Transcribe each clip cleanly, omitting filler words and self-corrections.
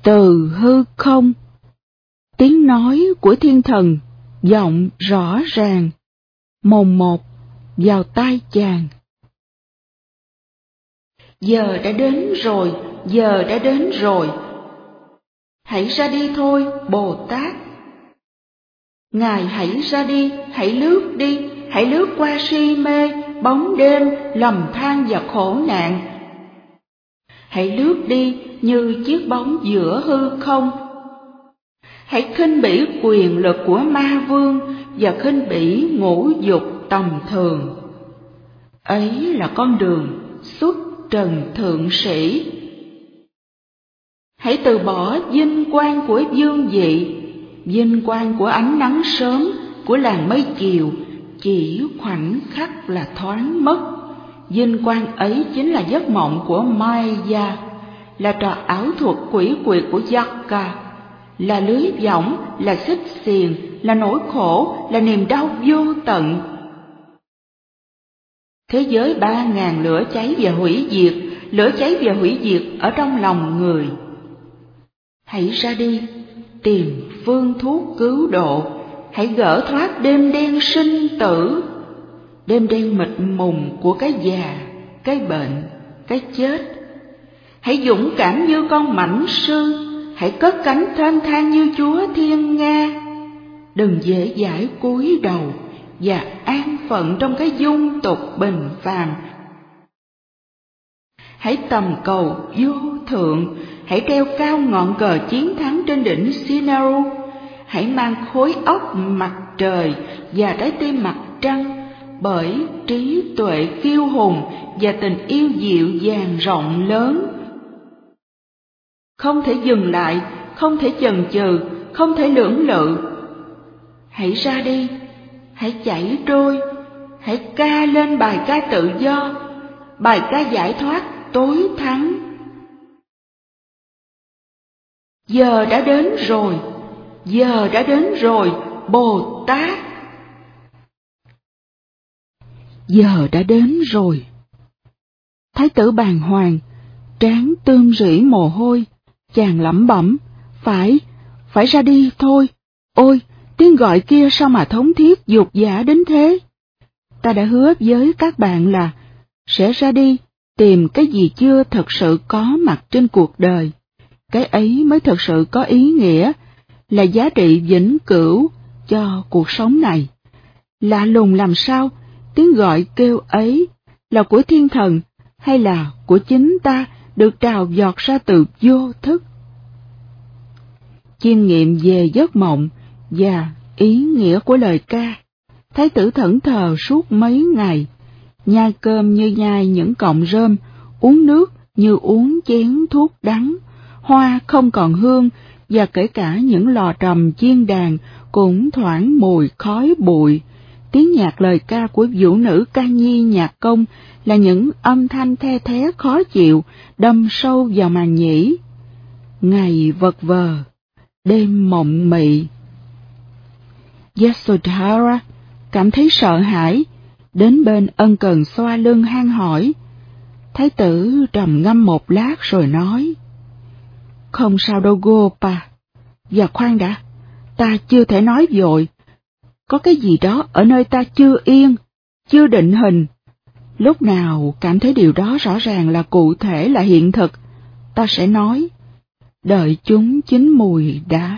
Từ hư không, tiếng nói của thiên thần vọng rõ ràng, mồn một vào tai chàng. Giờ đã đến rồi, giờ đã đến rồi. Hãy ra đi thôi, Bồ Tát. Ngài hãy ra đi, hãy lướt đi, hãy lướt qua si mê, bóng đêm, lầm than và khổ nạn. Hãy lướt đi như chiếc bóng giữa hư không. Hãy khinh bỉ quyền lực của ma vương và khinh bỉ ngũ dục tầm thường. Ấy là con đường xuất trần thượng sĩ. Hãy từ bỏ vinh quang của dương vị, vinh quang của ánh nắng sớm, của làn mây chiều, chỉ khoảnh khắc là thoáng mất. Vinh quang ấy chính là giấc mộng của Maya, là trò ảo thuật quỷ quyệt của Yaka, là lưới võng, là xích xiềng, là nỗi khổ, là niềm đau vô tận. Thế giới 3.000 lửa cháy và hủy diệt, lửa cháy và hủy diệt ở trong lòng người. Hãy ra đi, tìm phương thuốc cứu độ, hãy gỡ thoát đêm đen sinh tử, đêm đen mịt mùng của cái già, cái bệnh, cái chết. Hãy dũng cảm như con mãnh sư, hãy cất cánh thênh thang như Chúa Thiên Nga. Đừng dễ dãi cúi đầu và an phận trong cái dung tục bình phàm. Hãy tầm cầu vô thượng, hãy treo cao ngọn cờ chiến thắng trên đỉnh Sinaru. Hãy mang khối óc mặt trời và trái tim mặt trăng, bởi trí tuệ kiêu hùng và tình yêu dịu dàng rộng lớn. Không thể dừng lại, không thể chần chừ, không thể lưỡng lự. Hãy ra đi, hãy chảy trôi, hãy ca lên bài ca tự do, bài ca giải thoát tối thắng. Giờ đã đến rồi, giờ đã đến rồi, Bồ Tát. Giờ đã đến rồi. Thái tử bàng hoàng, trán tươm rỉ mồ hôi, chàng lẩm bẩm, phải ra đi thôi. Ôi, tiếng gọi kia sao mà thống thiết dục dã đến thế? Ta đã hứa với các bạn là sẽ ra đi tìm cái gì chưa thật sự có mặt trên cuộc đời. Cái ấy mới thật sự có ý nghĩa, là giá trị vĩnh cửu cho cuộc sống này. Lạ lùng làm sao, tiếng gọi kêu ấy là của thiên thần hay là của chính ta được trào dọt ra từ vô thức? Chiêm nghiệm về giấc mộng và ý nghĩa của lời ca, thái tử thẫn thờ suốt mấy ngày, nhai cơm như nhai những cọng rơm, uống nước như uống chén thuốc đắng, hoa không còn hương, và kể cả những lò trầm chiên đàn cũng thoảng mùi khói bụi. Tiếng nhạc lời ca của vũ nữ ca nhi nhạc công là những âm thanh the thé khó chịu, đâm sâu vào màng nhĩ. Ngày vật vờ, đêm mộng mị. Yasodhara cảm thấy sợ hãi, đến bên ân cần xoa lưng han hỏi. Thái tử trầm ngâm một lát rồi nói, không sao đâu Gopa. Và khoan đã, ta chưa thể nói vội. Có cái gì đó ở nơi ta chưa yên, chưa định hình. Lúc nào cảm thấy điều đó rõ ràng là cụ thể, là hiện thực, ta sẽ nói. Đợi chúng chín mùi đã.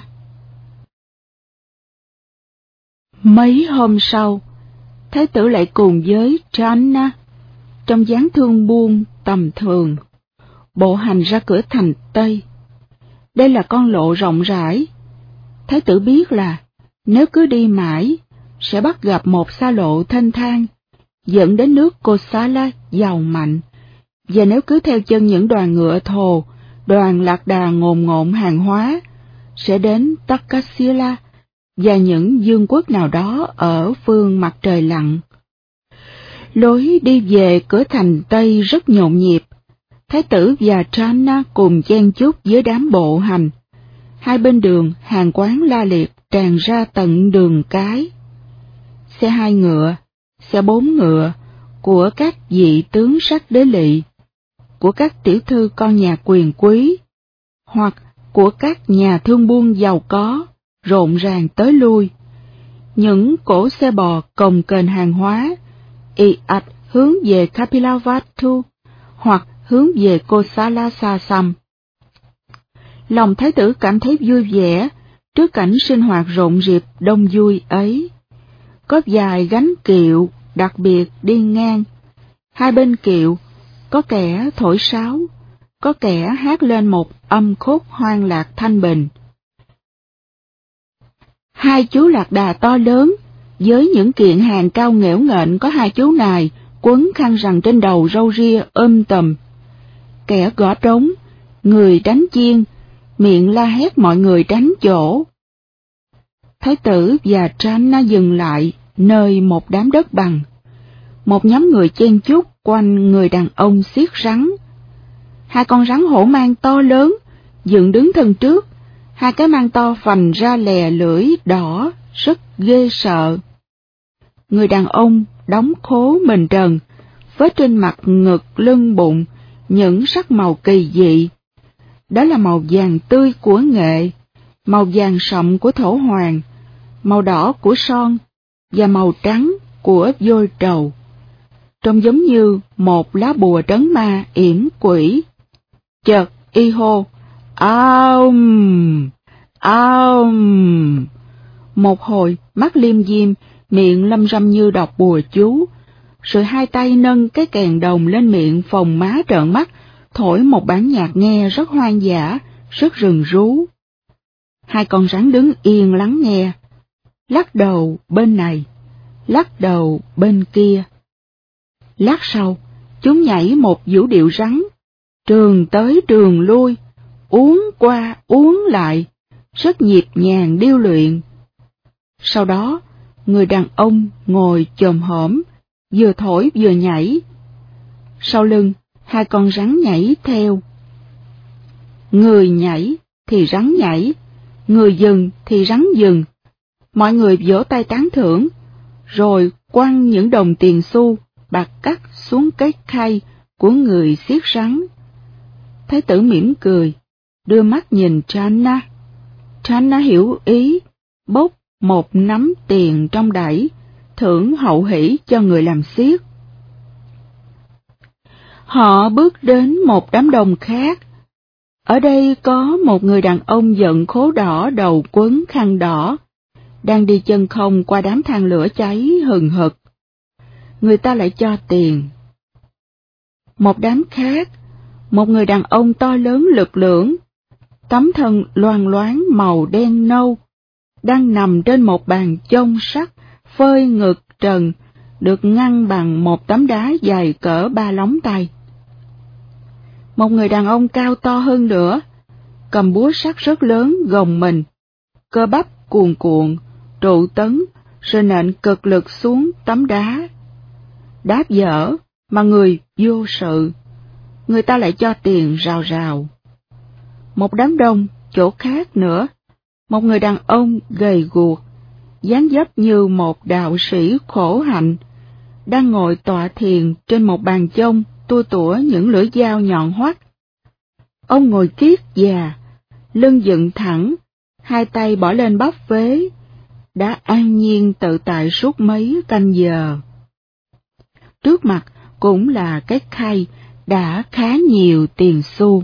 Mấy hôm sau, thái tử lại cùng với Channa, trong dáng thương buông tầm thường, bộ hành ra cửa thành Tây. Đây là con lộ rộng rãi. Thái tử biết là nếu cứ đi mãi, sẽ bắt gặp một xa lộ thênh thang, dẫn đến nước Kosala giàu mạnh, và nếu cứ theo chân những đoàn ngựa thồ, đoàn lạc đà ngồn ngộn hàng hóa, sẽ đến Takasila và những vương quốc nào đó ở phương mặt trời lặn. Lối đi về cửa thành Tây rất nhộn nhịp. Thái tử và Channa cùng chen chúc với đám bộ hành. Hai bên đường hàng quán la liệt tràn ra tận đường cái. Xe hai ngựa, xe bốn ngựa của các vị tướng sắc đế lỵ, của các tiểu thư con nhà quyền quý, hoặc của các nhà thương buôn giàu có rộn ràng tới lui. Những cỗ xe bò cồng kềnh hàng hóa, ì ạch hướng về Kapilavatthu hoặc hướng về Kosala Sasam. Lòng thái tử cảm thấy vui vẻ trước cảnh sinh hoạt rộn rịp đông vui ấy. Có vài gánh kiệu đặc biệt đi ngang. Hai bên kiệu có kẻ thổi sáo, có kẻ hát lên một âm khúc hoan lạc thanh bình. Hai chú lạc đà to lớn, với những kiện hàng cao nghẽo nghệch có hai chú nài quấn khăn rằn trên đầu râu ria tùm. Kẻ gõ trống, người đánh chiêng, miệng la hét mọi người tránh chỗ. Thái tử và Channa dừng lại nơi một đám đất bằng. Một nhóm người chen chúc quanh người đàn ông siết rắn. Hai con rắn hổ mang to lớn, dựng đứng thân trước, hai cái mang to phành ra lè lưỡi đỏ, rất ghê sợ. Người đàn ông đóng khố mình trần, với trên mặt ngực lưng bụng những sắc màu kỳ dị. Đó là màu vàng tươi của nghệ, màu vàng sậm của thổ hoàng, màu đỏ của son và màu trắng của vôi trầu. Trông giống như một lá bùa trấn ma yểm quỷ. Chợt y hô, aum, aum. Một hồi mắt liêm diêm, miệng lâm râm như đọc bùa chú, rồi hai tay nâng cái kèn đồng lên miệng phồng má trợn mắt, thổi một bản nhạc nghe rất hoang dã, rất rừng rú. Hai con rắn đứng yên lắng nghe, lắc đầu bên này, lắc đầu bên kia. Lát sau, chúng nhảy một vũ điệu rắn, trường tới trường lui, uốn qua uốn lại, rất nhịp nhàng điêu luyện. Sau đó, người đàn ông ngồi chồm hổm, vừa thổi vừa nhảy. Sau lưng, hai con rắn nhảy theo. Người nhảy thì rắn nhảy, người dừng thì rắn dừng. Mọi người vỗ tay tán thưởng, rồi quăng những đồng tiền xu, bạc cắt xuống cái khay của người siết rắn. Thái tử mỉm cười, đưa mắt nhìn Channa. Channa hiểu ý, bốc một nắm tiền trong đẩy, thưởng hậu hỷ cho người làm xiết. Họ bước đến một đám đông khác. Ở đây có một người đàn ông giận khố đỏ đầu quấn khăn đỏ, đang đi chân không qua đám than lửa cháy hừng hực. Người ta lại cho tiền. Một đám khác, một người đàn ông to lớn lực lưỡng, tấm thân loang loáng màu đen nâu, đang nằm trên một bàn chông sắt phơi ngực trần, được ngăn bằng một tấm đá dài cỡ 3 lóng tay. Một người đàn ông cao to hơn nữa, cầm búa sắt rất lớn gồng mình, cơ bắp cuồn cuộn, trụ tấn, rồi nện cực lực xuống tấm đá. Đá dở, mà người vô sự. Người ta lại cho tiền rào rào. Một đám đông, chỗ khác nữa, một người đàn ông gầy guộc, dáng dấp như một đạo sĩ khổ hạnh, đang ngồi tọa thiền trên một bàn chông tua tủa những lưỡi dao nhọn hoắt. Ông ngồi kiết già, lưng dựng thẳng, hai tay bỏ lên bắp vế, đã an nhiên tự tại suốt mấy canh giờ. Trước mặt cũng là cái khay đã khá nhiều tiền xu.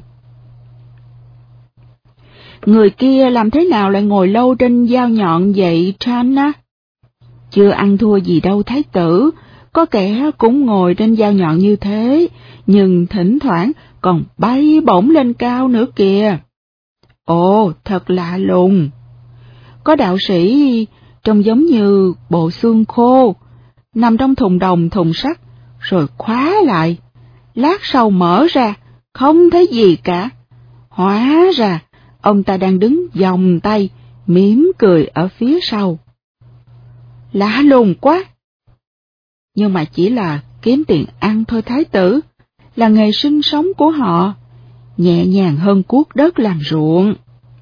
Người kia làm thế nào lại ngồi lâu trên dao nhọn vậy Channa? Chưa ăn thua gì đâu thái tử, có kẻ cũng ngồi trên dao nhọn như thế, nhưng thỉnh thoảng còn bay bổng lên cao nữa kìa. Ồ, thật lạ lùng. Có đạo sĩ trông giống như bộ xương khô, nằm trong thùng đồng thùng sắt, rồi khóa lại, lát sau mở ra, không thấy gì cả. Hóa ra, ông ta đang đứng vòng tay, mỉm cười ở phía sau. Lạ lùng quá! Nhưng mà chỉ là kiếm tiền ăn thôi thái tử, là nghề sinh sống của họ, nhẹ nhàng hơn cuốc đất làm ruộng.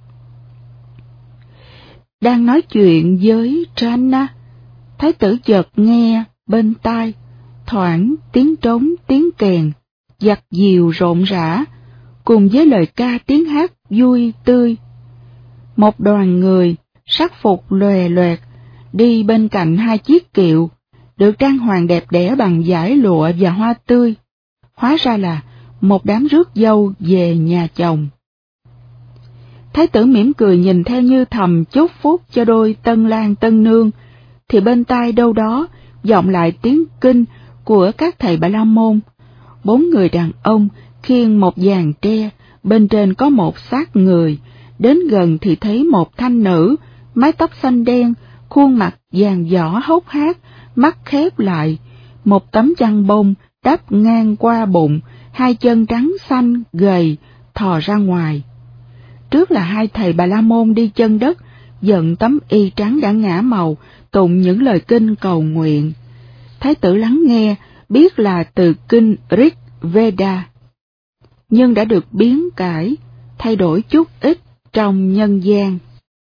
Đang nói chuyện với Channa, thái tử chợt nghe bên tai thoảng tiếng trống tiếng kèn, giặt diều rộn rã, cùng với lời ca tiếng hát vui tươi. Một đoàn người, sắc phục lòe loẹt, đi bên cạnh hai chiếc kiệu, được trang hoàng đẹp đẽ bằng vải lụa và hoa tươi. Hóa ra là một đám rước dâu về nhà chồng. Thái tử mỉm cười nhìn theo như thầm chúc phúc cho đôi tân lang tân nương, thì bên tai đâu đó vọng lại tiếng kinh của các thầy Bà La Môn. 4 người đàn ông khiêng một dàn tre, bên trên có một xác người, đến gần thì thấy một thanh nữ, mái tóc xanh đen, khuôn mặt vàng võ hốc hác, mắt khép lại, một tấm chăn bông đắp ngang qua bụng, hai chân trắng xanh gầy thò ra ngoài. Trước là hai thầy Bà La Môn đi chân đất, giận tấm y trắng đã ngã màu, tụng những lời kinh cầu nguyện. Thái tử lắng nghe, biết là từ kinh Rig Veda, nhưng đã được biến cải, thay đổi chút ít trong nhân gian.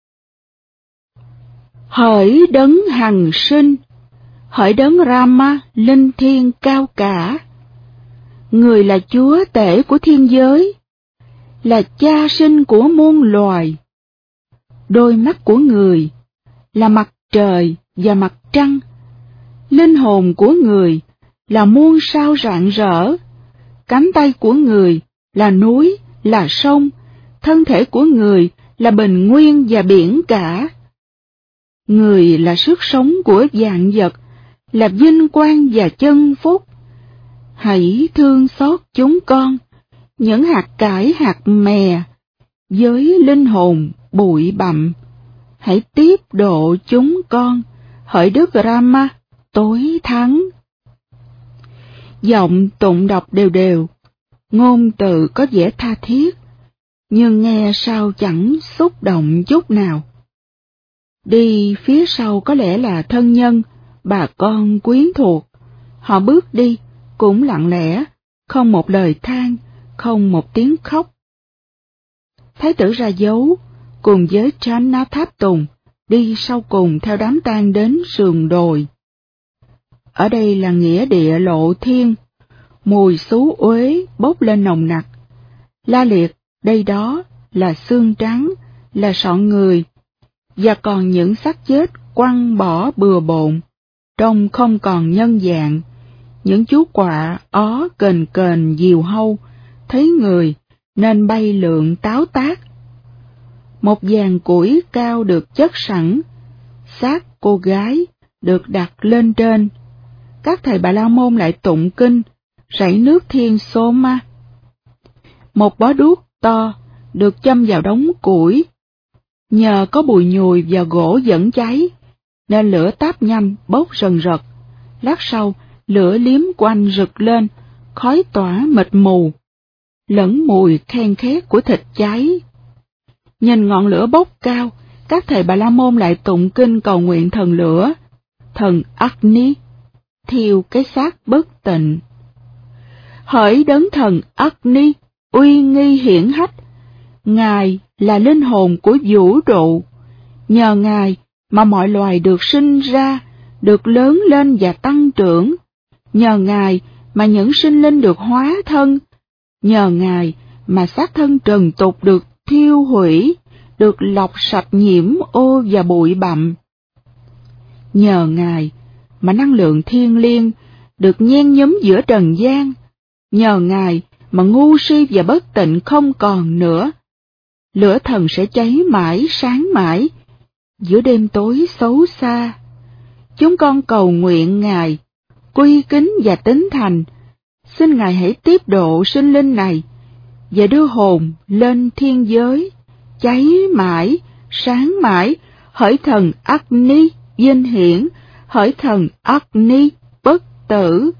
Hỡi đấng hằng sinh, hỡi đấng Rama linh thiêng cao cả, người là chúa tể của thiên giới, là cha sinh của muôn loài. Đôi mắt của người là mặt trời và mặt trăng, linh hồn của người là muôn sao rạng rỡ, cánh tay của người là núi, là sông, thân thể của người là bình nguyên và biển cả. Người là sức sống của vạn vật, là vinh quang và chân phúc. Hãy thương xót chúng con, những hạt cải hạt mè, với linh hồn bụi bặm. Hãy tiếp độ chúng con, hỡi Đức Rama tối thắng. Giọng tụng đọc đều đều, ngôn từ có vẻ tha thiết, nhưng nghe sao chẳng xúc động chút nào. Đi phía sau có lẽ là thân nhân, bà con quyến thuộc. Họ bước đi cũng lặng lẽ, không một lời than, không một tiếng khóc. Thái tử ra dấu, cùng với Channa Tháp Tùng, đi sau cùng theo đám tang đến sườn đồi. Ở đây là nghĩa địa lộ thiên, mùi xú uế bốc lên nồng nặc. La liệt đây đó là xương trắng, là sọn người, và còn những xác chết quăng bỏ bừa bộn, trông không còn nhân dạng. Những chú quạ ó kềnh kềnh diều hâu, thấy người nên bay lượn táo tác. Một dàn củi cao được chất sẵn, xác cô gái được đặt lên trên. Các thầy Bà La Môn lại tụng kinh, rảy nước thiên Soma. Một bó đuốc to được châm vào đống củi. Nhờ có bùi nhùi và gỗ dẫn cháy, nên lửa táp nhanh bốc rần rật. Lát sau, lửa liếm quanh rực lên, khói tỏa mịt mù, lẫn mùi khen khét của thịt cháy. Nhìn ngọn lửa bốc cao, các thầy Bà La Môn lại tụng kinh cầu nguyện thần lửa, thần Agni, thiêu cái xác bất tịnh. Hỡi đấng thần Agni, uy nghi hiển hách, Ngài là linh hồn của vũ trụ, nhờ Ngài mà mọi loài được sinh ra, được lớn lên và tăng trưởng, nhờ Ngài mà những sinh linh được hóa thân, nhờ Ngài mà xác thân trần tục được thiêu hủy, được lọc sạch nhiễm ô và bụi bặm. Nhờ Ngài mà năng lượng thiêng liêng được nhen nhóm giữa trần gian, nhờ Ngài mà ngu si và bất tịnh không còn nữa. Lửa thần sẽ cháy mãi sáng mãi, giữa đêm tối xấu xa. Chúng con cầu nguyện Ngài, quy kính và tín thành, xin Ngài hãy tiếp độ sinh linh này, và đưa hồn lên thiên giới, cháy mãi, sáng mãi, hỡi thần Agni vinh hiển, hỡi thần Agni bất tử.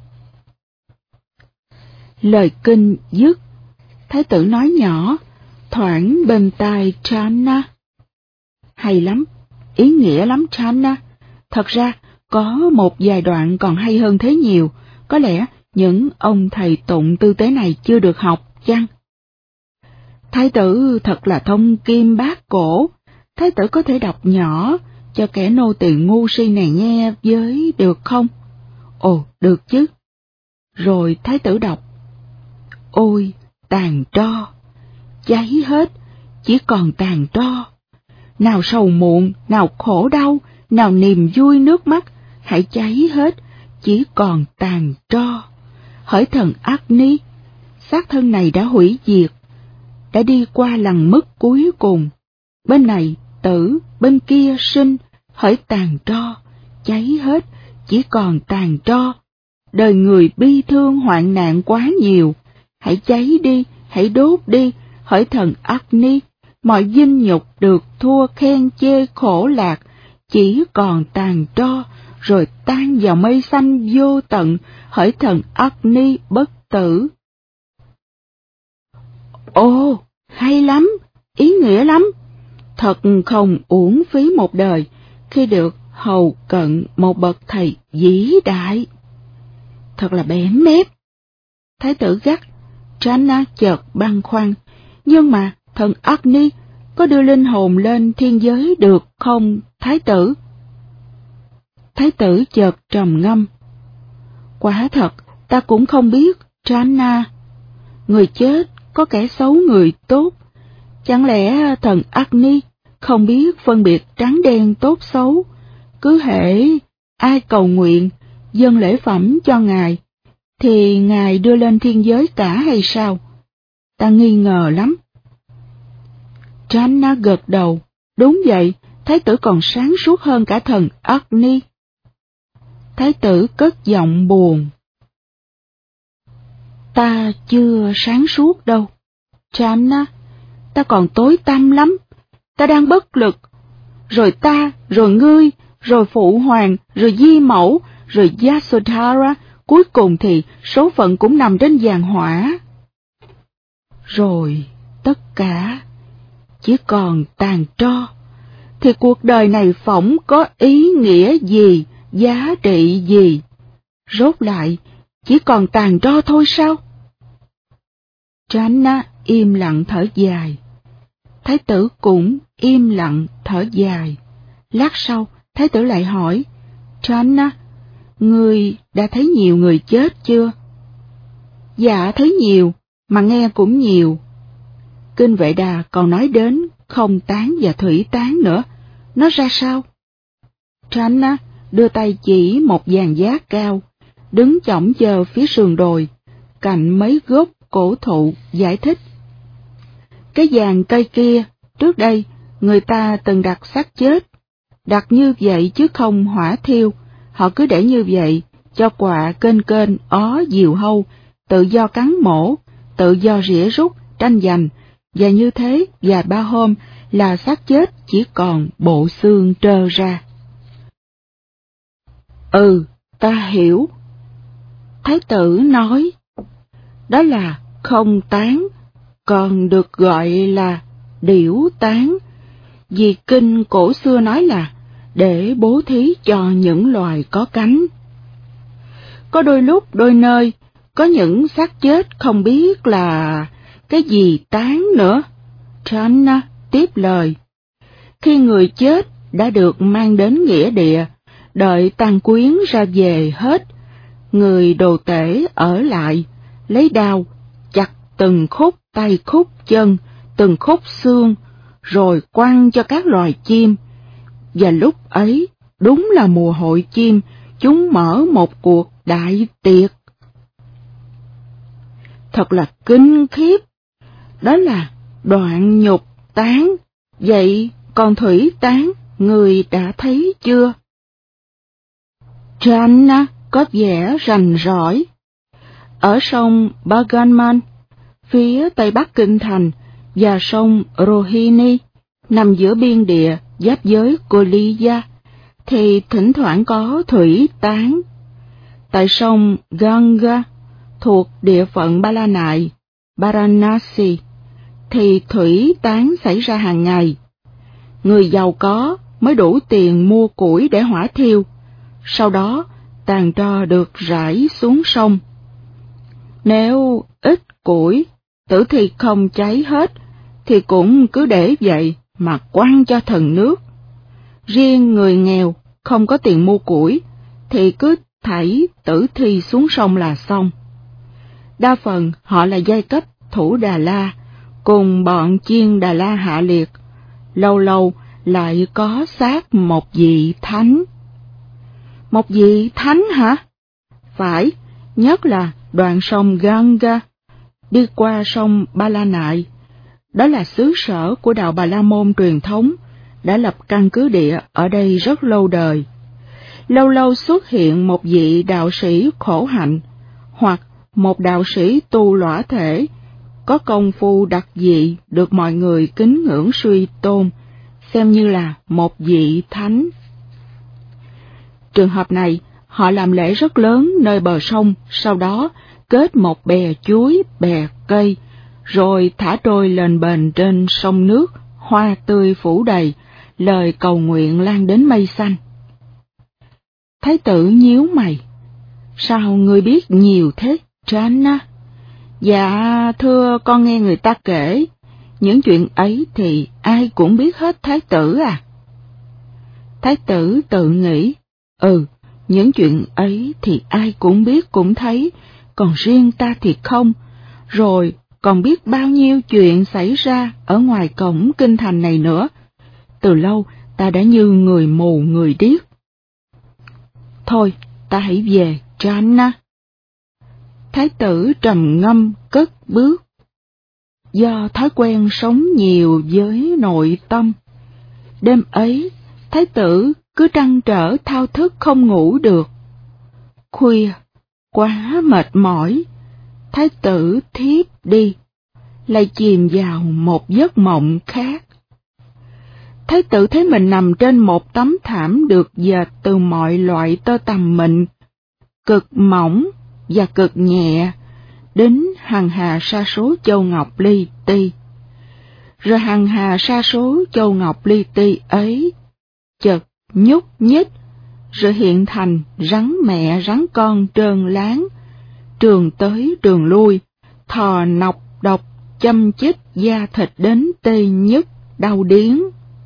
Lời kinh dứt, Thái tử nói nhỏ, thoảng bên tai Channa. Hay lắm, ý nghĩa lắm Channa. Thật ra, có một vài đoạn còn hay hơn thế nhiều, có lẽ những ông thầy tụng tư tế này chưa được học chăng? Thái tử thật là thông kim bát cổ, thái tử có thể đọc nhỏ cho kẻ nô tỳ ngu si này nghe với được không? Ồ, được chứ. Rồi thái tử đọc, ôi, tàn tro. Cháy hết, chỉ còn tàn tro. Nào sầu muộn, nào khổ đau, nào niềm vui nước mắt, hãy cháy hết, chỉ còn tàn tro. Hỡi thần Agni, xác thân này đã hủy diệt, đã đi qua lần mức cuối cùng. Bên này tử, bên kia sinh, hỡi tàn tro, cháy hết, chỉ còn tàn tro. Đời người bi thương hoạn nạn quá nhiều, hãy cháy đi, hãy đốt đi, hỡi thần Agni, mọi vinh nhục được thua khen chê khổ lạc, chỉ còn tàn tro, rồi tan vào mây xanh vô tận, hỡi thần Agni bất tử. Ồ, hay lắm, ý nghĩa lắm. Thật không uổng phí một đời khi được hầu cận một bậc thầy vĩ đại. Thật là bẽn mép. Thái tử gắt. Channa chợt băn khoăn, nhưng mà thần Agni có đưa linh hồn lên thiên giới được không, thái tử? Thái tử chợt trầm ngâm. Quả thật, ta cũng không biết, Channa. Người chết có kẻ xấu người tốt. Chẳng lẽ thần Agni không biết phân biệt trắng đen tốt xấu? Cứ hễ ai cầu nguyện, dâng lễ phẩm cho ngài, thì ngài đưa lên thiên giới cả hay sao? Ta nghi ngờ lắm. Channa gật đầu. Đúng vậy, thái tử còn sáng suốt hơn cả thần Agni. Thái tử cất giọng buồn. Ta chưa sáng suốt đâu, Channa, ta còn tối tăm lắm, ta đang bất lực. Rồi ta, rồi ngươi, rồi phụ hoàng, rồi di mẫu, rồi Yasodhara, cuối cùng thì số phận cũng nằm trên giàn hỏa. Rồi tất cả chỉ còn tàn tro, thì cuộc đời này phỏng có ý nghĩa gì, giá trị gì? Rốt lại chỉ còn tàn tro thôi sao? Channa im lặng thở dài. Thái tử cũng im lặng thở dài. Lát sau, thái tử lại hỏi, Channa, ngươi đã thấy nhiều người chết chưa? Dạ thấy nhiều, mà nghe cũng nhiều. Kinh Vệ Đà còn nói đến không tán và thủy tán nữa, nó ra sao? Channa đưa tay chỉ một giàn giá cao, đứng chõng chờ phía sườn đồi, cạnh mấy gốc cổ thụ, giải thích. Cái giàn cây kia, trước đây, người ta từng đặt xác chết, đặt như vậy chứ không hỏa thiêu, họ cứ để như vậy, cho quạ kênh ó diều hâu, tự do cắn mổ, tự do rỉa rút, tranh giành, và như thế vài ba hôm là xác chết chỉ còn bộ xương trơ ra. Ừ, ta hiểu. Thái tử nói, đó là không tán, còn được gọi là điểu tán, vì kinh cổ xưa nói là để bố thí cho những loài có cánh. Có đôi lúc đôi nơi, có những xác chết không biết là cái gì tán nữa. Channa tiếp lời. Khi người chết đã được mang đến nghĩa địa, đợi tang quyến ra về hết, người đồ tể ở lại, lấy đao, chặt từng khúc tay khúc chân, từng khúc xương, rồi quăng cho các loài chim. Và lúc ấy, đúng là mùa hội chim, chúng mở một cuộc đại tiệc. Thật là kinh khiếp. Đó là đoạn nhục tán. Vậy còn thủy tán, người đã thấy chưa? Channa có vẻ rành rỏi. Ở sông Bhaganman, phía tây bắc kinh thành, và sông Rohini, nằm giữa biên địa giáp giới Koliya, thì thỉnh thoảng có thủy tán. Tại sông Ganga, thuộc địa phận Ba La Nại, Varanasi, thì thủy tán xảy ra hàng ngày. Người giàu có mới đủ tiền mua củi để hỏa thiêu, sau đó tàn tro được rải xuống sông. Nếu ít củi, tử thi không cháy hết, thì cũng cứ để vậy mà quăng cho thần nước. Riêng người nghèo không có tiền mua củi, thì cứ thảy tử thi xuống sông là xong. Đa phần họ là giai cấp thủ Đà La cùng bọn chiên Đà La hạ liệt, lâu lâu lại có xác một vị thánh. Một vị thánh hả? Phải, nhất là đoạn sông Ganga, đi qua sông Ba La Nại. Đó là xứ sở của đạo Bà La Môn truyền thống, đã lập căn cứ địa ở đây rất lâu đời. Lâu lâu xuất hiện một vị đạo sĩ khổ hạnh, hoặc một đạo sĩ tu lõa thể, có công phu đặc dị được mọi người kính ngưỡng suy tôn, xem như là một vị thánh. Trường hợp này, họ làm lễ rất lớn nơi bờ sông, sau đó kết một bè chuối, bè cây, rồi thả trôi lên bền trên sông nước, hoa tươi phủ đầy, lời cầu nguyện lan đến mây xanh. Thái tử nhíu mày. Sao ngươi biết nhiều thế, Trana? Dạ, thưa con nghe người ta kể, những chuyện ấy thì ai cũng biết hết thái tử à? Thái tử tự nghĩ, những chuyện ấy thì ai cũng biết cũng thấy, còn riêng ta thì không, rồi còn biết bao nhiêu chuyện xảy ra ở ngoài cổng kinh thành này nữa. Từ lâu ta đã như người mù người điếc. Thôi, ta hãy về, Trana. Thái tử trầm ngâm cất bước. Do thói quen sống nhiều với nội tâm, đêm ấy, thái tử cứ trăn trở thao thức không ngủ được. Khuya, quá mệt mỏi, thái tử thiếp đi, lại chìm vào một giấc mộng khác. Thái tử thấy mình nằm trên một tấm thảm được dệt từ mọi loại tơ tằm mịn, cực mỏng và cực nhẹ, đến hằng hà sa số châu ngọc li ti. Rồi hằng hà sa số châu ngọc li ti ấy chợt nhúc nhích, rồi hiện thành rắn mẹ rắn con trơn láng, trường tới trường lui, thò nọc độc châm chích da thịt đến tê nhức đau điếng.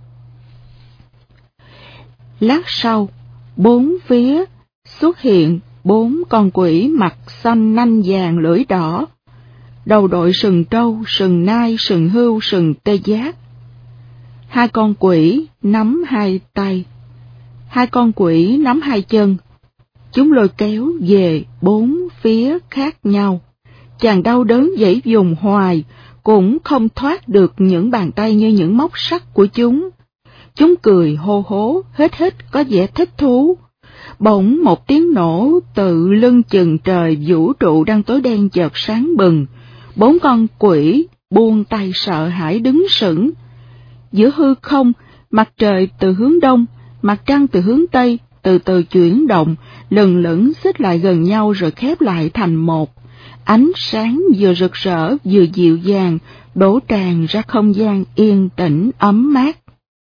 Lát sau, bốn phía xuất hiện 4 con quỷ mặt xanh nanh vàng lưỡi đỏ, đầu đội sừng trâu, sừng nai, sừng hươu, sừng tê giác. 2 con quỷ nắm 2 tay, 2 con quỷ nắm 2 chân. Chúng lôi kéo về 4 phía khác nhau. Chàng đau đớn dãy dùng hoài, cũng không thoát được những bàn tay như những móc sắt của chúng. Chúng cười hô hố, hết có vẻ thích thú. Bỗng một tiếng nổ từ lưng chừng trời vũ trụ đang tối đen chợt sáng bừng. 4 con quỷ buông tay sợ hãi đứng sững. Giữa hư không, mặt trời từ hướng đông, mặt trăng từ hướng tây, từ từ chuyển động, lừng lững xích lại gần nhau rồi khép lại thành một. Ánh sáng vừa rực rỡ vừa dịu dàng, đổ tràn ra không gian yên tĩnh ấm mát.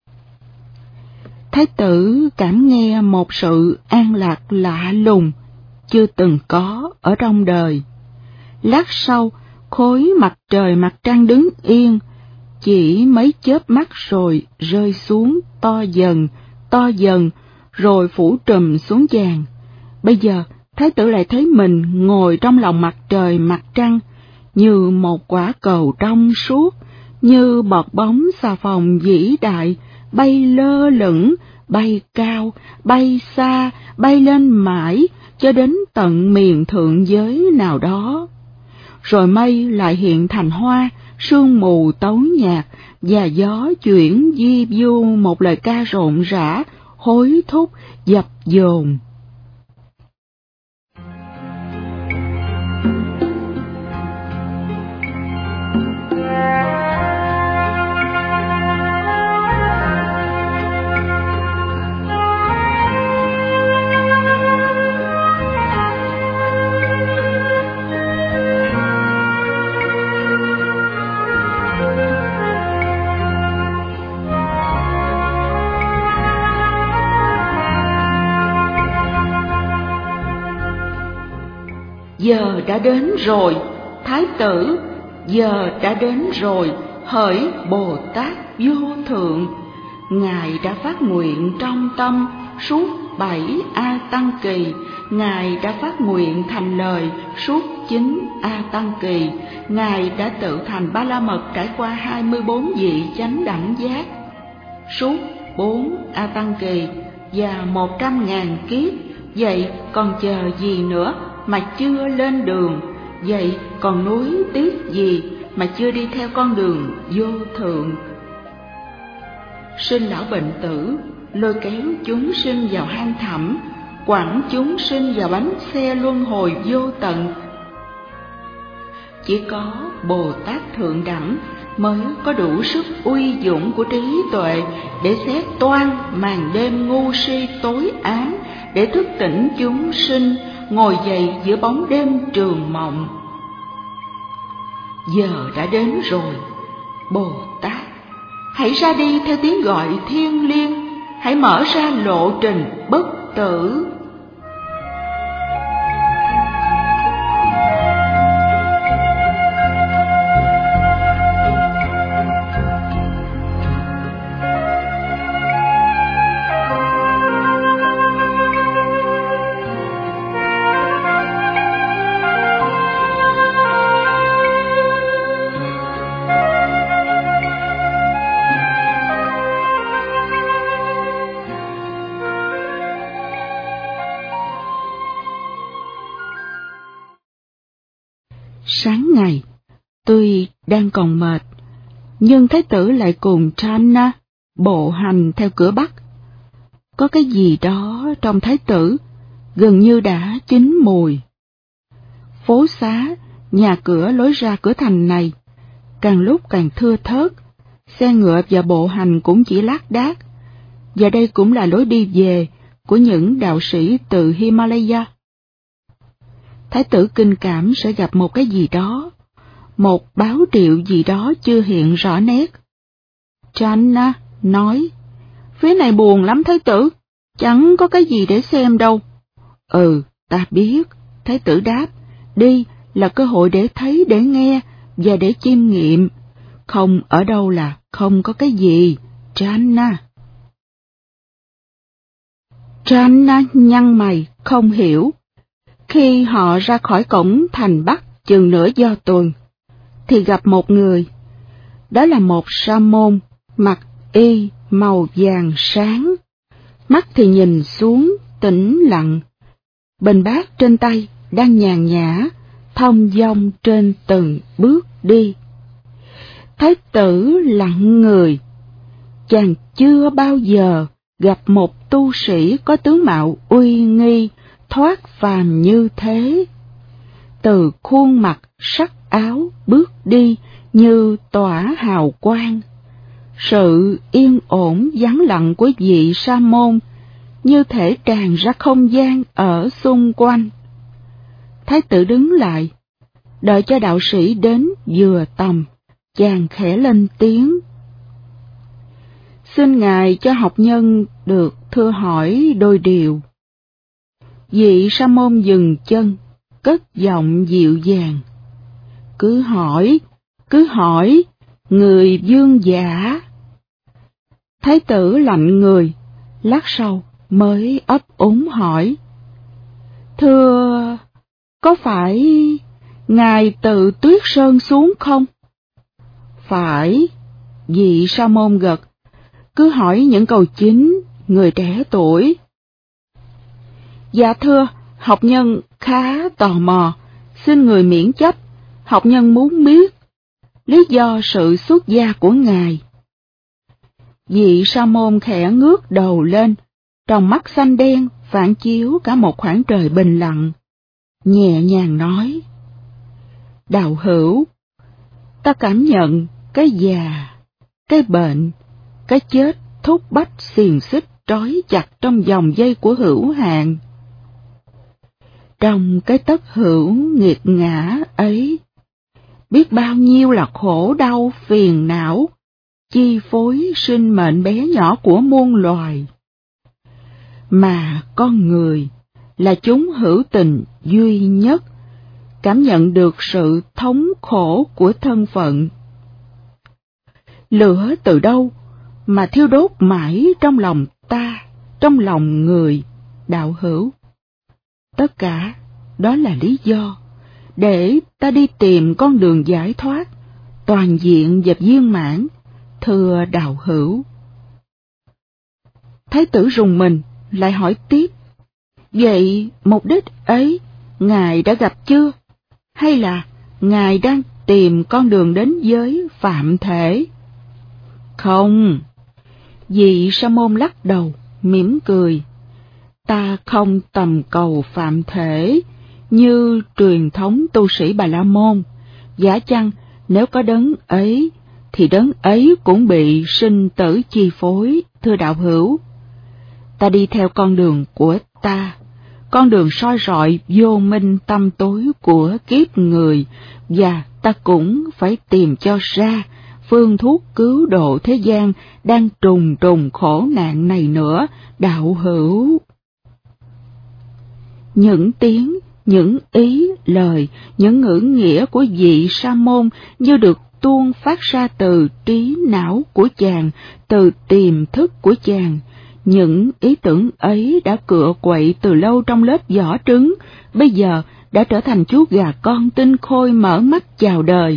Thái tử cảm nghe một sự an lạc lạ lùng, chưa từng có ở trong đời. Lát sau, khối mặt trời mặt trăng đứng yên, chỉ mấy chớp mắt rồi rơi xuống to dần, rồi phủ trùm xuống vàng. Bây giờ, thái tử lại thấy mình ngồi trong lòng mặt trời mặt trăng, như một quả cầu trong suốt, như bọt bóng xà phòng vĩ đại, bay lơ lửng, bay cao, bay xa, bay lên mãi, cho đến tận miền thượng giới nào đó. Rồi mây lại hiện thành hoa, sương mù tấu nhạc, và gió chuyển di du một lời ca rộn rã, hối thúc, dập dồn. Giờ đã đến rồi, Thái tử, giờ đã đến rồi, hỡi Bồ Tát vô thượng. Ngài đã phát nguyện trong tâm, suốt 7 A Tăng Kỳ, Ngài đã phát nguyện thành lời. Suốt 9 A Tăng Kỳ, Ngài đã tự thành Ba La Mật trải qua 24 vị chánh đẳng giác. Suốt 4 A Tăng Kỳ và 100.000 kiếp, vậy còn chờ gì nữa mà chưa lên đường? Vậy còn nuối tiếc gì mà chưa đi theo con đường vô thượng? Sinh lão bệnh tử lôi kéo chúng sinh vào hang thẳm, quẳng chúng sinh vào bánh xe luân hồi vô tận. Chỉ có Bồ Tát Thượng Đẳng mới có đủ sức uy dũng của trí tuệ để xé toang màn đêm ngu si tối ám, để thức tỉnh chúng sinh ngồi dậy giữa bóng đêm trường mộng. Giờ đã đến rồi, Bồ Tát, hãy ra đi theo tiếng gọi thiêng liêng, hãy mở ra lộ trình bất tử. Sáng ngày, tôi đang còn mệt, nhưng Thái tử lại cùng Channa bộ hành theo cửa Bắc. Có cái gì đó trong Thái tử gần như đã chín mùi. Phố xá, nhà cửa lối ra cửa thành này càng lúc càng thưa thớt, xe ngựa và bộ hành cũng chỉ lác đác, và đây cũng là lối đi về của những đạo sĩ từ Himalaya. Thái tử kinh cảm sẽ gặp một cái gì đó, một báo hiệu gì đó chưa hiện rõ nét. Channa nói, phía này buồn lắm Thái tử, chẳng có cái gì để xem đâu. Ta biết, Thái tử đáp, đi là cơ hội để thấy, để nghe và để chiêm nghiệm. Không ở đâu là không có cái gì, Channa. Channa nhăn mày, không hiểu. Khi họ ra khỏi cổng thành Bắc chừng nửa do tuần, thì gặp một người. Đó là một sa môn, mặc y màu vàng sáng, mắt thì nhìn xuống tĩnh lặng. Bình bát trên tay đang nhàn nhã, thong dong trên từng bước đi. Thái tử lặng người, chàng chưa bao giờ gặp một tu sĩ có tướng mạo uy nghi, thoát phàm như thế. Từ khuôn mặt sắc áo bước đi như tỏa hào quang. Sự yên ổn vắng lặng của vị sa môn như thể tràn ra không gian ở xung quanh. Thái tử đứng lại, đợi cho đạo sĩ đến vừa tầm, chàng khẽ lên tiếng. Xin ngài cho học nhân được thưa hỏi đôi điều. Vị sa môn dừng chân, cất giọng dịu dàng. Cứ hỏi, người vương giả. Thái tử lạnh người, lát sau mới ấp úng hỏi. Thưa, có phải ngài từ Tuyết Sơn xuống không? Phải, vị sa môn gật. Cứ hỏi những câu chính, người trẻ tuổi. Dạ thưa, học nhân khá tò mò, xin người miễn chấp, học nhân muốn biết lý do sự xuất gia của ngài. Vị sa môn khẽ ngước đầu lên, trong mắt xanh đen phản chiếu cả một khoảng trời bình lặng, nhẹ nhàng nói. Đạo hữu, ta cảm nhận cái già, cái bệnh, cái chết thúc bách xiềng xích trói chặt trong vòng dây của hữu hạn. Trong cái tất hữu nghiệt ngã ấy, biết bao nhiêu là khổ đau phiền não, chi phối sinh mệnh bé nhỏ của muôn loài. Mà con người là chúng hữu tình duy nhất, cảm nhận được sự thống khổ của thân phận. Lửa từ đâu mà thiêu đốt mãi trong lòng ta, trong lòng người đạo hữu. Tất cả đó là lý do để ta đi tìm con đường giải thoát toàn diện và viên mãn, thưa đạo hữu. Thái tử rùng mình, lại hỏi tiếp, vậy mục đích ấy Ngài đã gặp chưa? Hay là Ngài đang tìm con đường đến giới phạm thể? Không, vị Sa môn lắc đầu, mỉm cười. Ta không tầm cầu phạm thể như truyền thống tu sĩ Bà La Môn, giả chăng nếu có đấng ấy, thì đấng ấy cũng bị sinh tử chi phối, thưa đạo hữu. Ta đi theo con đường của ta, con đường soi rọi vô minh tâm tối của kiếp người, và ta cũng phải tìm cho ra phương thuốc cứu độ thế gian đang trùng trùng khổ nạn này nữa, đạo hữu. Những tiếng, những ý, lời, những ngữ nghĩa của vị Sa môn như được tuôn phát ra từ trí não của chàng, từ tiềm thức của chàng. Những ý tưởng ấy đã cựa quậy từ lâu trong lớp vỏ trứng, bây giờ đã trở thành chú gà con tinh khôi mở mắt chào đời.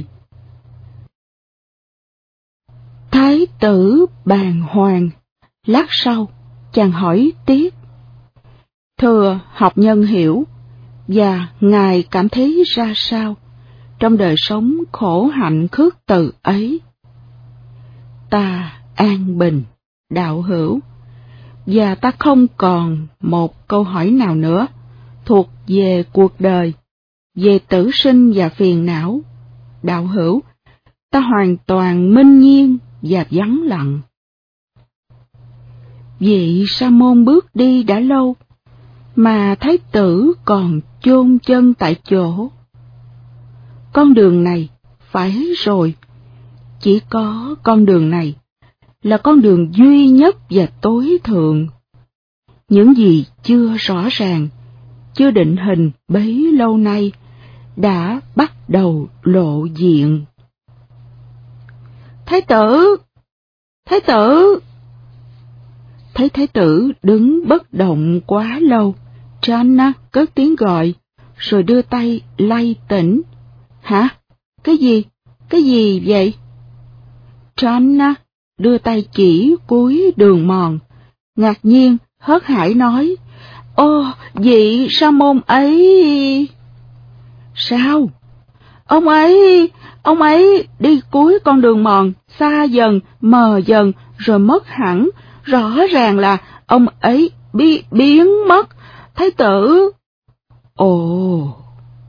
Thái tử bàng hoàng, lát sau chàng hỏi tiếp, thưa học nhân hiểu, và Ngài cảm thấy ra sao trong đời sống khổ hạnh khước từ ấy? Ta an bình, đạo hữu, và ta không còn một câu hỏi nào nữa thuộc về cuộc đời, về tử sinh và phiền não, đạo hữu. Ta hoàn toàn minh nhiên và vắng lặng. Vị Sa môn bước đi đã lâu, mà thái tử còn chôn chân tại chỗ. Con đường này, phải rồi, chỉ có con đường này là con đường duy nhất và tối thượng. Những gì chưa rõ ràng, chưa định hình bấy lâu nay, đã bắt đầu lộ diện. Thái tử! Thái tử! Thấy thái tử đứng bất động quá lâu, Channa cất tiếng gọi, rồi đưa tay lay tỉnh. Hả? Cái gì? Cái gì vậy? Channa đưa tay chỉ cuối đường mòn, ngạc nhiên, hớt hải nói, ô, vị Sa môn ấy... Sao? Ông ấy đi cuối con đường mòn, xa dần, mờ dần, rồi mất hẳn, rõ ràng là ông ấy biến mất, thái tử. Ồ!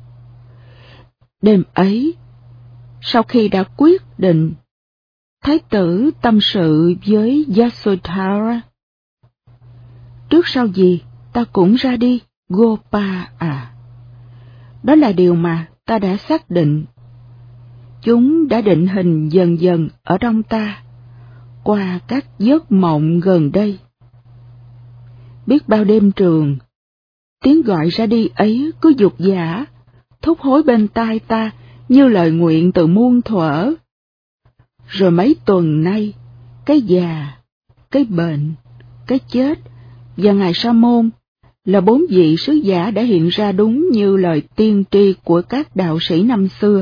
Đêm ấy, sau khi đã quyết định, thái tử tâm sự với Yasodhara. Trước sau gì, ta cũng ra đi, Gopa à. Đó là điều mà ta đã xác định. Chúng đã định hình dần dần ở trong ta, qua các giấc mộng gần đây. Biết bao đêm trường, tiếng gọi ra đi ấy cứ dục dã, thúc hối bên tai ta như lời nguyện từ muôn thuở. Rồi mấy tuần nay, cái già, cái bệnh, cái chết và Ngài Sa môn là 4 vị sứ giả đã hiện ra đúng như lời tiên tri của các đạo sĩ năm xưa.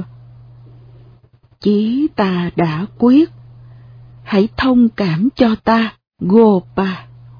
Chí ta đã quyết, hãy thông cảm cho ta, Gopa.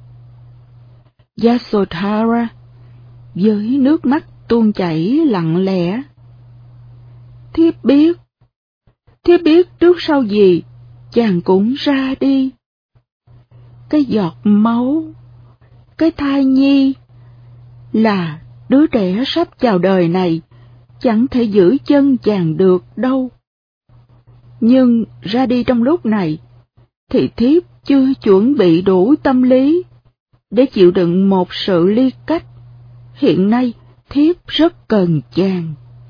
Yasodhara với nước mắt tuôn chảy lặng lẽ. Thiếp biết trước sau gì chàng cũng ra đi. Cái giọt máu, cái thai nhi là đứa trẻ sắp chào đời này, chẳng thể giữ chân chàng được đâu. Nhưng ra đi trong lúc này, thì thiếp chưa chuẩn bị đủ tâm lý để chịu đựng một sự ly cách. Hiện nay thiếp rất cần chàng.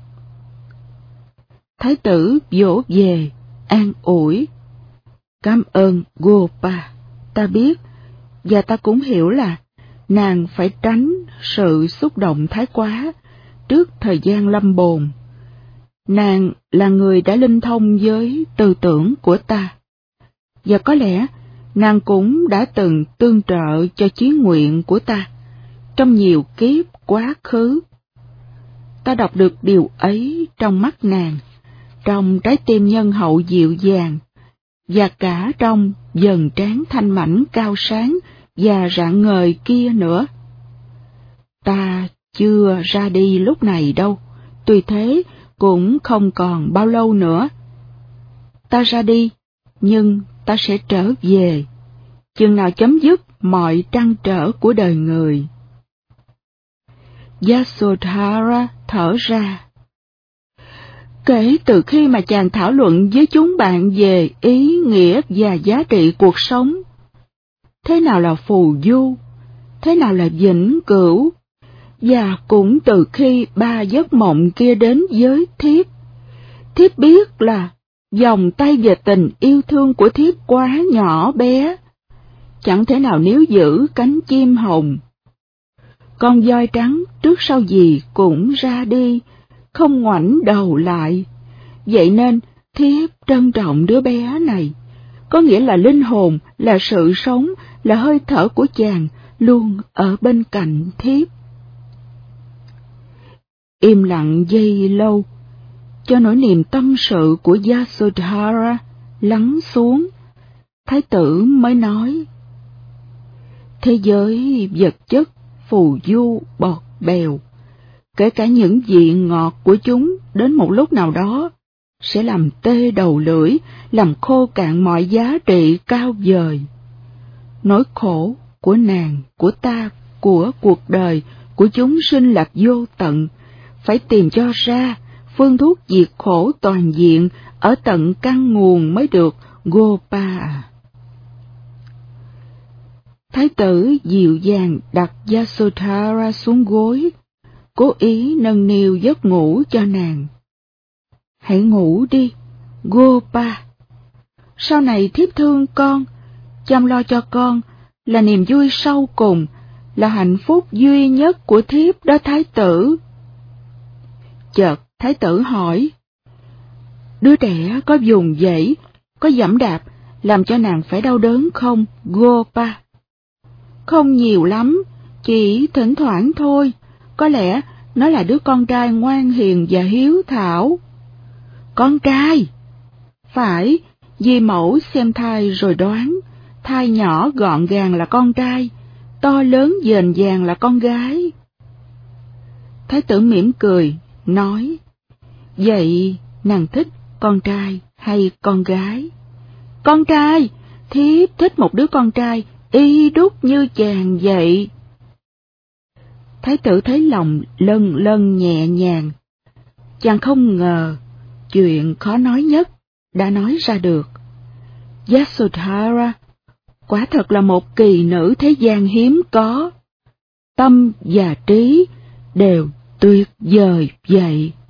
Thái tử vỗ về, an ủi. Cảm ơn Gopa, ta biết, và ta cũng hiểu là nàng phải tránh sự xúc động thái quá trước thời gian lâm bồn. Nàng là người đã linh thông với tư tưởng của ta, và có lẽ nàng cũng đã từng tương trợ cho chí nguyện của ta trong nhiều kiếp quá khứ. Ta đọc được điều ấy trong mắt nàng, trong trái tim nhân hậu dịu dàng, và cả trong dần trán thanh mảnh cao sáng và rạng ngời kia nữa. Ta chưa ra đi lúc này đâu, tuy thế cũng không còn bao lâu nữa. Ta ra đi, nhưng ta sẽ trở về, chừng nào chấm dứt mọi trăn trở của đời người. Yasodhara thở ra. Kể từ khi mà chàng thảo luận với chúng bạn về ý nghĩa và giá trị cuộc sống, thế nào là phù du, thế nào là vĩnh cửu, và cũng từ khi 3 giấc mộng kia đến với thiếp, thiếp biết là vòng tay về tình yêu thương của thiếp quá nhỏ bé, chẳng thể nào níu giữ cánh chim hồng. Con voi trắng trước sau gì cũng ra đi, không ngoảnh đầu lại. Vậy nên thiếp trân trọng đứa bé này, có nghĩa là linh hồn, là sự sống, là hơi thở của chàng luôn ở bên cạnh thiếp. Im lặng giây lâu, cho nỗi niềm tâm sự của Yasodhara lắng xuống, thái tử mới nói: thế giới vật chất phù du bọt bèo, kể cả những vị ngọt của chúng đến một lúc nào đó sẽ làm tê đầu lưỡi, làm khô cạn mọi giá trị cao vời. Nỗi khổ của nàng, của ta, của cuộc đời, của chúng sinh là vô tận, phải tìm cho ra phương thuốc diệt khổ toàn diện ở tận căn nguồn mới được, Gopa. Thái tử dịu dàng đặt Yasodhara xuống gối, cố ý nâng niu giấc ngủ cho nàng. Hãy ngủ đi, Gopa. Sau này thiếp thương con, chăm lo cho con là niềm vui sâu cùng, là hạnh phúc duy nhất của thiếp đó thái tử. Chợt thái tử hỏi: đứa trẻ có vùng vẫy, có giẫm đạp, làm cho nàng phải đau đớn không, Gopa? Không nhiều lắm, chỉ thỉnh thoảng thôi, có lẽ nó là đứa con trai ngoan hiền và hiếu thảo. Con trai? Phải, di mẫu xem thai rồi đoán, thai nhỏ gọn gàng là con trai, to lớn dền dàng là con gái. Thái tử mỉm cười, nói: vậy nàng thích con trai hay con gái? Con trai, thiếp thích một đứa con trai y đúc như chàng vậy. Thái tử thấy lòng lân lân nhẹ nhàng. Chàng không ngờ chuyện khó nói nhất đã nói ra được. Yasodhara quả thật là một kỳ nữ thế gian hiếm có, tâm và trí đều tuyệt vời vậy.